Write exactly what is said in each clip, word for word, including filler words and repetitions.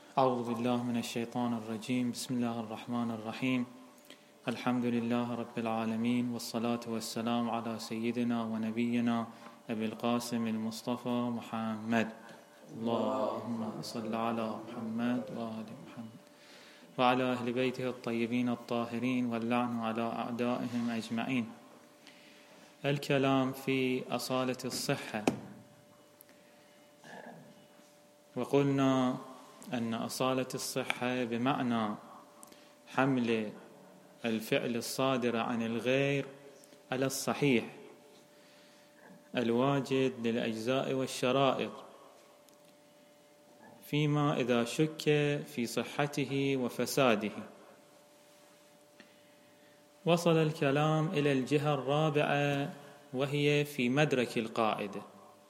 أعوذ بالله من الشيطان الرجيم. بسم الله الرحمن الرحيم. الحمد لله رب العالمين، والصلاة والسلام على سيدنا ونبينا أبي القاسم المصطفى محمد. اللهم صل على محمد وآل محمد وعلى أهل بيته الطيبين الطاهرين، واللعن على أعدائهم أجمعين. الكلام في أصالة الصحة. وقلنا أن أصالة الصحة بمعنى حمل الفعل الصادر عن الغير على الصحيح الواجد للأجزاء والشرائط، فيما إذا شك في صحته وفساده. وصل الكلام إلى الجهة الرابعة، وهي في مدرك القاعدة.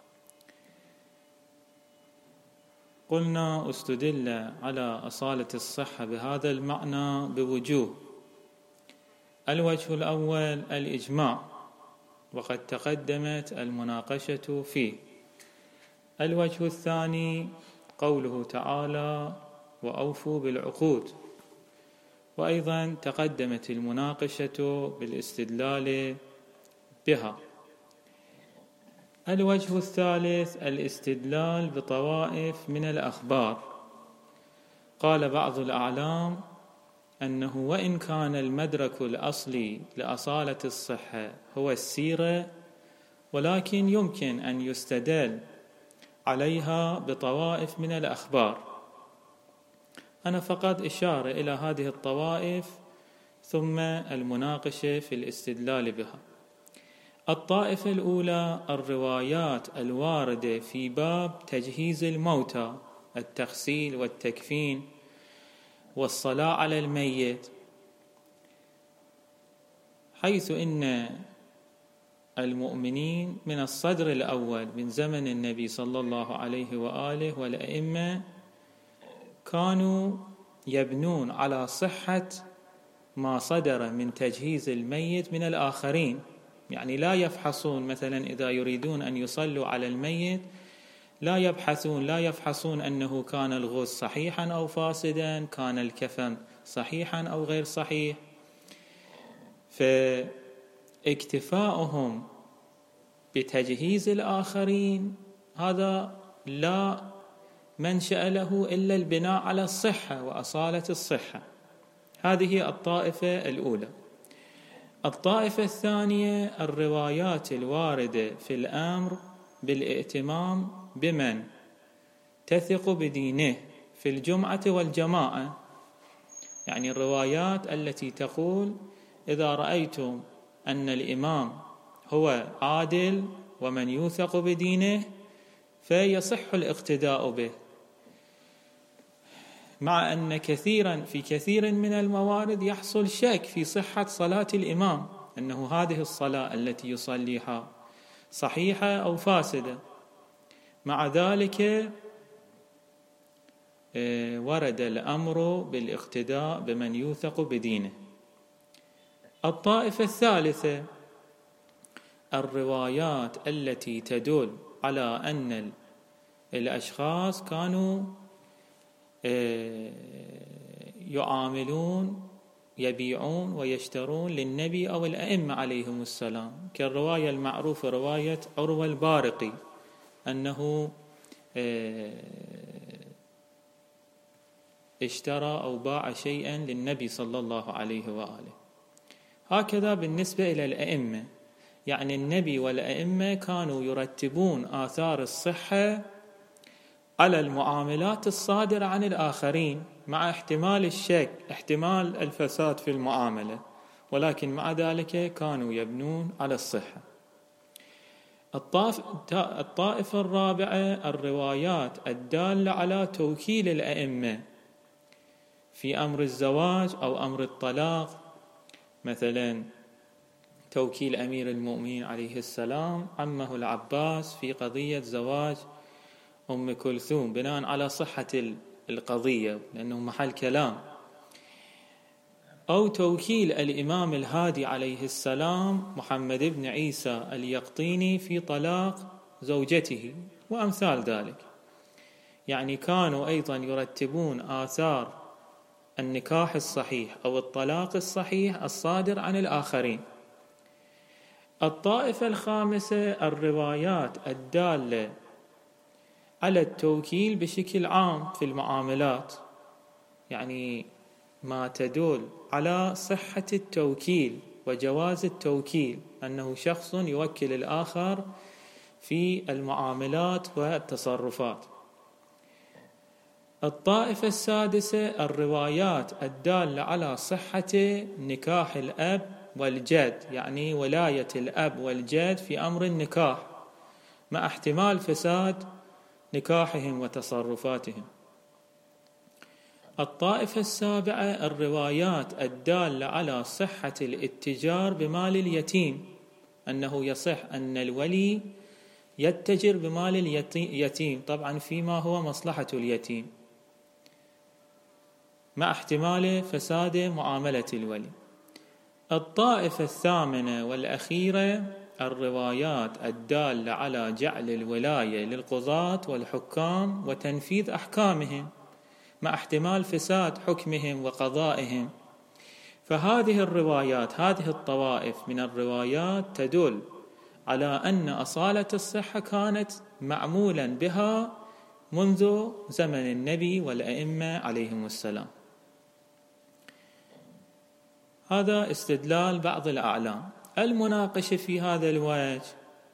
قلنا استدل على أصالة الصحة بهذا المعنى بوجوه. الوجه الأول الإجماع، وقد تقدمت المناقشة فيه. الوجه الثاني قوله تعالى: وأوفوا بالعقود، وأيضا تقدمت المناقشة بالاستدلال بها. الوجه الثالث الاستدلال بطوائف من الأخبار. قال بعض الأعلام أنه وإن كان المدرك الأصلي لأصالة الصحة هو السيرة، ولكن يمكن أن يستدل عليها بطوائف من الأخبار. أنا فقط إشارة إلى هذه الطوائف ثم المناقشة في الاستدلال بها. الطائفة الأولى الروايات الواردة في باب تجهيز الموتى، التغسيل والتكفين والصلاة على الميت، حيث إن المؤمنين من الصدر الأول من زمن النبي صلى الله عليه وآله والأئمة كانوا يبنون على صحة ما صدر من تجهيز الميت من الآخرين. يعني لا يفحصون، مثلا إذا يريدون أن يصلوا على الميت لا يبحثون لا يفحصون أنه كان الغسل صحيحا أو فاسدا، كان الكفن صحيحا أو غير صحيح. فاكتفاؤهم بتجهيز الآخرين هذا لا منشأ له إلا البناء على الصحة وأصالة الصحة. هذه الطائفة الأولى. الطائفة الثانية الروايات الواردة في الأمر بالائتمام بمن تثق بدينه في الجمعة والجماعة. يعني الروايات التي تقول: إذا رأيتم أن الإمام هو عادل ومن يوثق بدينه فيصح الاقتداء به، مع أن كثيرا في كثير من الموارد يحصل شك في صحة صلاة الإمام، أنه هذه الصلاة التي يصليها صحيحة أو فاسدة. مع ذلك ورد الأمر بالاقتداء بمن يوثق بدينه. الطائفة الثالثة الروايات التي تدل على أن الأشخاص كانوا يعاملون يبيعون ويشترون للنبي أو الأئمة عليهم السلام، كالرواية المعروفة رواية عروة البارقي أنه اشترى أو باع شيئا للنبي صلى الله عليه وآله. هكذا بالنسبة إلى الأئمة، يعني النبي والأئمة كانوا يرتبون آثار الصحة على المعاملات الصادرة عن الآخرين، مع احتمال الشك، احتمال الفساد في المعاملة، ولكن مع ذلك كانوا يبنون على الصحة. الطائفة الرابعة الروايات الدالة على توكيل الأئمة في أمر الزواج أو أمر الطلاق، مثلا توكيل أمير المؤمنين عليه السلام عمه العباس في قضية زواج أم كلثوم بناء على صحة القضية لأنه محل كلام، أو توكيل الإمام الهادي عليه السلام محمد بن عيسى اليقطيني في طلاق زوجته وأمثال ذلك. يعني كانوا أيضا يرتبون آثار النكاح الصحيح أو الطلاق الصحيح الصادر عن الآخرين. الطائفة الخامسة الروايات الدالة على التوكيل بشكل عام في المعاملات، يعني ما تدل على صحة التوكيل وجواز التوكيل، أنه شخص يوكل الآخر في المعاملات والتصرفات. الطائفة السادسة الروايات الدالة على صحة نكاح الأب والجد، يعني ولاية الأب والجد في أمر النكاح مع احتمال فساد نكاحهم وتصرفاتهم. الطائفة السابعة الروايات الدالة على صحة الاتجار بمال اليتيم، أنه يصح أن الولي يتجر بمال اليتيم طبعا فيما هو مصلحة اليتيم مع احتمال فساد معاملة الولي. الطائفة الثامنة والأخيرة الروايات الدالة على جعل الولاية للقضاة والحكام وتنفيذ أحكامهم مع احتمال فساد حكمهم وقضائهم. فهذه الروايات، هذه الطوائف من الروايات تدل على أن أصالة الصحة كانت معمولا بها منذ زمن النبي والأئمة عليهم السلام. هذا استدلال بعض الأعلام. المناقشة في هذا الوجه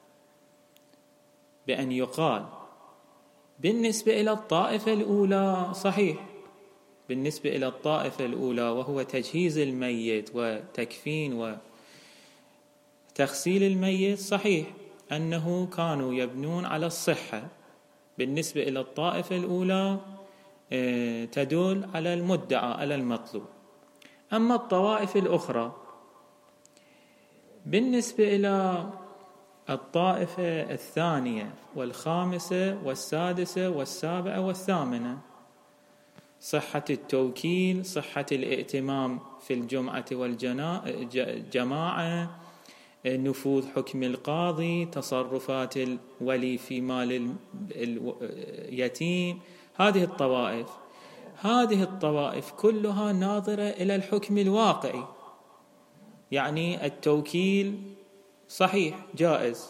بأن يقال بالنسبة إلى الطائفة الأولى صحيح، بالنسبة إلى الطائفة الأولى وهو تجهيز الميت وتكفين وتغسيل الميت، صحيح أنه كانوا يبنون على الصحة. بالنسبة إلى الطائفة الأولى تدل على المدعى على المطلوب. أما الطوائف الأخرى بالنسبة إلى الطائفة الثانية والخامسة والسادسة والسابعة والثامنة، صحة التوكيل، صحة الائتمام في الجمعة والجماعة، نفوذ حكم القاضي، تصرفات الولي في مال اليتيم، هذه الطوائف هذه الطوائف كلها ناظرة إلى الحكم الواقعي. يعني التوكيل صحيح جائز،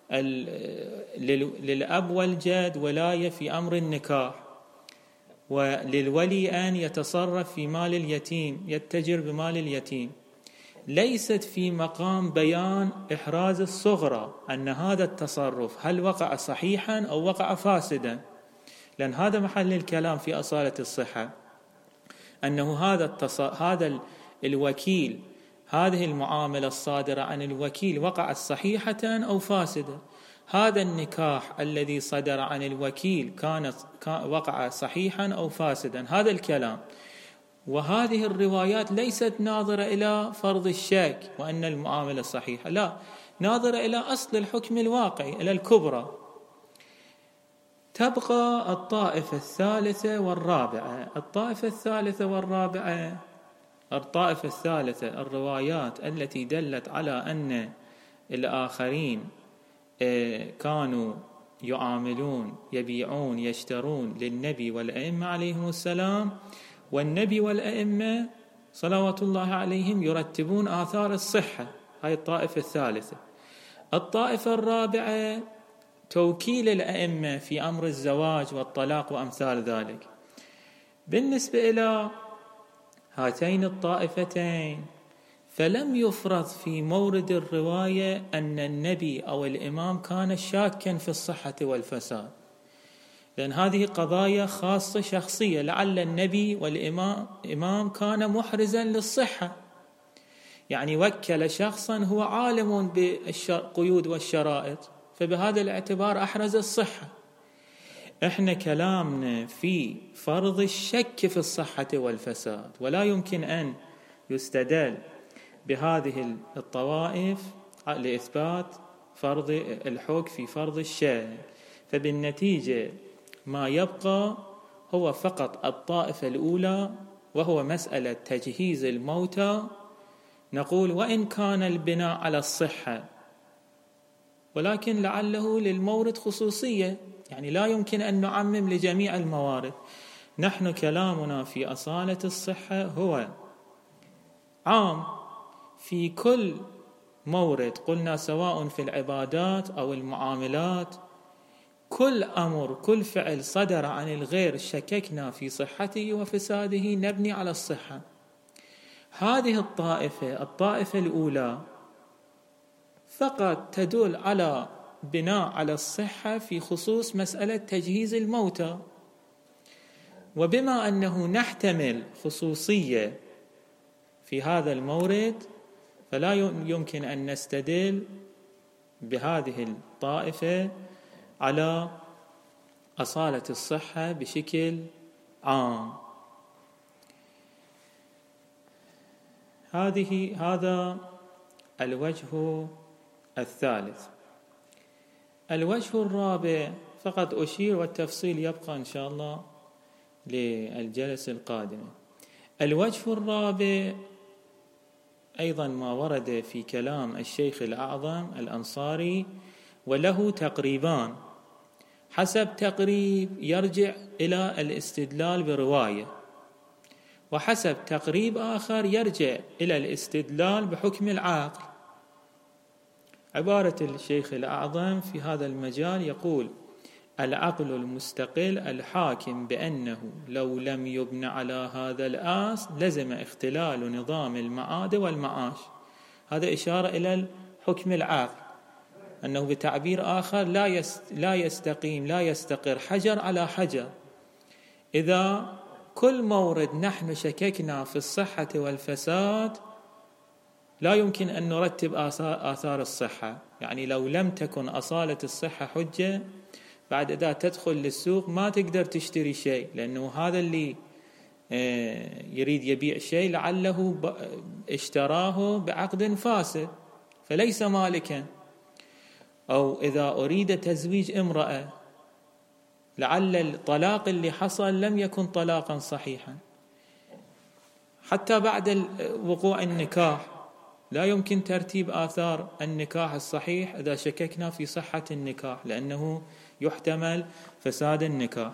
للأب والجد ولاية في أمر النكاح، وللولي أن يتصرف في مال اليتيم، يتجر بمال اليتيم. ليست في مقام بيان إحراز الصغرى أن هذا التصرف هل وقع صحيحا أو وقع فاسدا، لأن هذا محل الكلام في أصالة الصحة، أنه هذا التص... هذا الوكيل، هذه المعاملة الصادرة عن الوكيل وقعت صحيحة أو فاسدة. هذا النكاح الذي صدر عن الوكيل كان وقع صحيحا أو فاسدا، هذا الكلام. وهذه الروايات ليست ناظرة إلى فرض الشك وأن المعاملة صحيحة، لا، ناظرة إلى أصل الحكم الواقعي، إلى الكبرى. تبقى الطائفة الثالثة والرابعة. الطائفة الثالثة والرابعة الطائفة الثالثة الروايات التي دلت على أن الآخرين كانوا يعاملون، يبيعون، يشترون للنبي والأئمة عليهم السلام، والنبي والأئمة صلوات الله عليهم يرتبون آثار الصحة. هاي الطائفة الثالثة. الطائفة الرابعة توكيل الأئمة في أمر الزواج والطلاق وأمثال ذلك. بالنسبة إلى هاتين الطائفتين فلم يفرض في مورد الرواية أن النبي أو الإمام كان شاكا في الصحة والفساد، لأن هذه قضايا خاصة شخصية. لعل النبي والإمام إمام كان محرزا للصحة، يعني وكل شخصا هو عالم بالقيود والشرائط، فبهذا الاعتبار أحرز الصحة. إحنا كلامنا في فرض الشك في الصحة والفساد، ولا يمكن أن يستدل بهذه الطوائف لإثبات فرض الحكم في فرض الشك. فبالنتيجة ما يبقى هو فقط الطائفة الأولى، وهو مسألة تجهيز الموتى. نقول وإن كان البناء على الصحة، ولكن لعله للمورد خصوصية، يعني لا يمكن أن نعمم لجميع الموارد. نحن كلامنا في أصالة الصحة هو عام في كل مورد، قلنا سواء في العبادات أو المعاملات، كل أمر كل فعل صدر عن الغير شككنا في صحته وفساده نبني على الصحة. هذه الطائفة الطائفة الأولى فقط تدل على بناء على الصحة في خصوص مسألة تجهيز الموتى، وبما أنه نحتمل خصوصية في هذا المورد فلا يمكن أن نستدل بهذه الطائفة على أصالة الصحة بشكل عام. هذه هذا الوجه الثالث. الوجه الرابع فقط أشير والتفصيل يبقى إن شاء الله للجلسة القادمة. الوجه الرابع أيضا ما ورد في كلام الشيخ الأعظم الأنصاري، وله تقريبان. حسب تقريب يرجع إلى الاستدلال برواية، وحسب تقريب آخر يرجع إلى الاستدلال بحكم العقل. عبارة الشيخ الأعظم في هذا المجال يقول: العقل المستقل الحاكم بأنه لو لم يبنى على هذا الأصل لزم اختلال نظام المعاد والمعاش. هذا إشارة إلى الحكم العقل، أنه بتعبير آخر لا لا يستقيم لا يستقر حجر على حجر. إذا كل مورد نحن شككنا في الصحة والفساد لا يمكن أن نرتب آثار الصحة. يعني لو لم تكن أصالة الصحة حجة، بعد إذا تدخل للسوق ما تقدر تشتري شيء، لأنه هذا اللي يريد يبيع شيء لعله اشتراه بعقد فاسد فليس مالكا. أو إذا أريد تزويج امرأة لعل الطلاق اللي حصل لم يكن طلاقا صحيحا، حتى بعد وقوع النكاح لا يمكن ترتيب آثار النكاح الصحيح إذا شككنا في صحة النكاح، لأنه يحتمل فساد النكاح.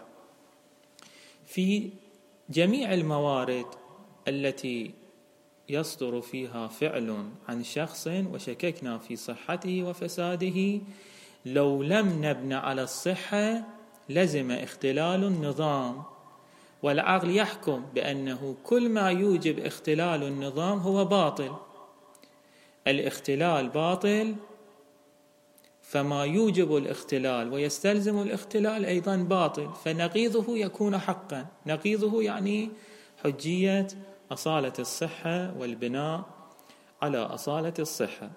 في جميع الموارد التي يصدر فيها فعل عن شخص وشككنا في صحته وفساده، لو لم نبنى على الصحة لزم اختلال النظام، والعقل يحكم بأنه كل ما يوجب اختلال النظام هو باطل. الاختلال باطل، فما يوجب الاختلال ويستلزم الاختلال أيضا باطل، فنقيضه يكون حقا. نقيضه يعني حجية أصالة الصحة والبناء على أصالة الصحة.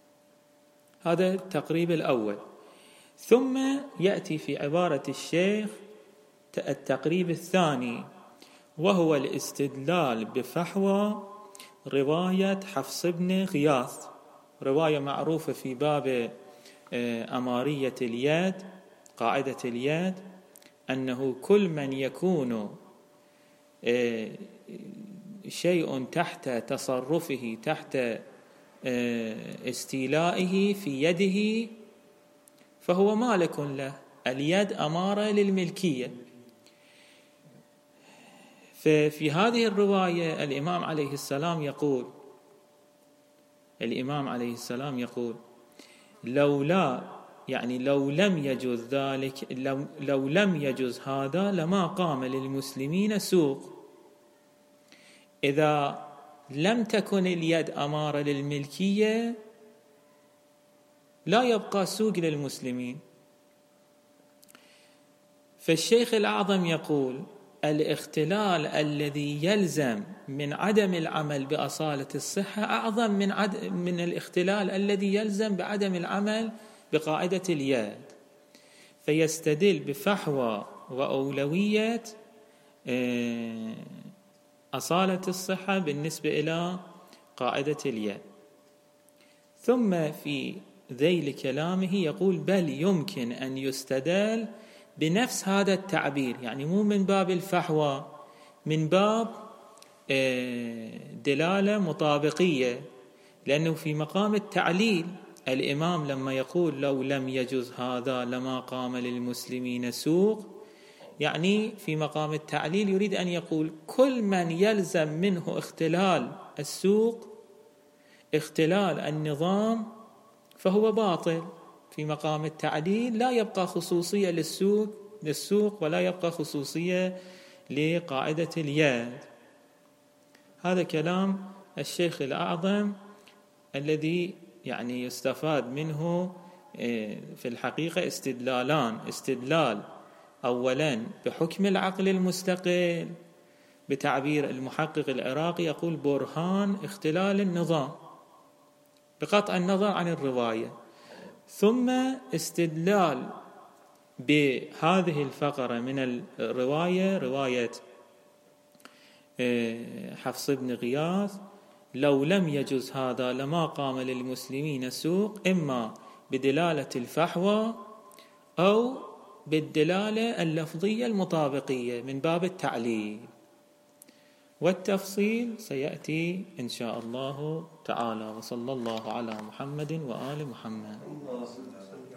هذا التقريب الأول. ثم يأتي في عبارة الشيخ التقريب الثاني، وهو الاستدلال بفحوى رواية حفص بن غياث، رواية معروفة في باب أمارية اليد، قاعدة اليد، أنه كل من يكون شيء تحت تصرفه تحت استيلائه في يده فهو مالك له. اليد أمارة للملكية. ففي هذه الرواية الإمام عليه السلام يقول الإمام عليه السلام يقول لولا يعني لو لم يجوز ذلك لو, لو لم يجوز هذا لما قام للمسلمين سوق. إذا لم تكن اليد أمارة للملكية لا يبقى سوق للمسلمين. فالشيخ الأعظم يقول الاختلال الذي يلزم من عدم العمل بأصالة الصحة أعظم من عد... من الاختلال الذي يلزم بعدم العمل بقاعدة اليد، فيستدل بفحوى وأولوية أصالة الصحة بالنسبة إلى قاعدة اليد. ثم في ذيل كلامه يقول بل يمكن أن يستدل بنفس هذا التعبير، يعني مو من باب الفحوى، من باب دلالة مطابقية، لأنه في مقام التعليل الإمام لما يقول لو لم يجز هذا لما قام للمسلمين سوق، يعني في مقام التعليل يريد أن يقول كل من يلزم منه اختلال السوق، اختلال النظام، فهو باطل. في مقام التعليل لا يبقى خصوصية للسوق للسوق ولا يبقى خصوصية لقاعدة اليد. هذا كلام الشيخ الأعظم الذي يعني يستفاد منه في الحقيقة استدلالان: استدلال أولا بحكم العقل المستقل، بتعبير المحقق العراقي يقول برهان اختلال النظام بقطع النظر عن الرواية، ثم استدلال بهذه الفقرة من الرواية، رواية حفص بن غياث: لو لم يجز هذا لما قام للمسلمين سوق، إما بدلالة الفحوى أو بالدلالة اللفظية المطابقية من باب التعليل، والتفصيل سيأتي إن شاء الله تعالى. وصلى الله على محمد وآل محمد.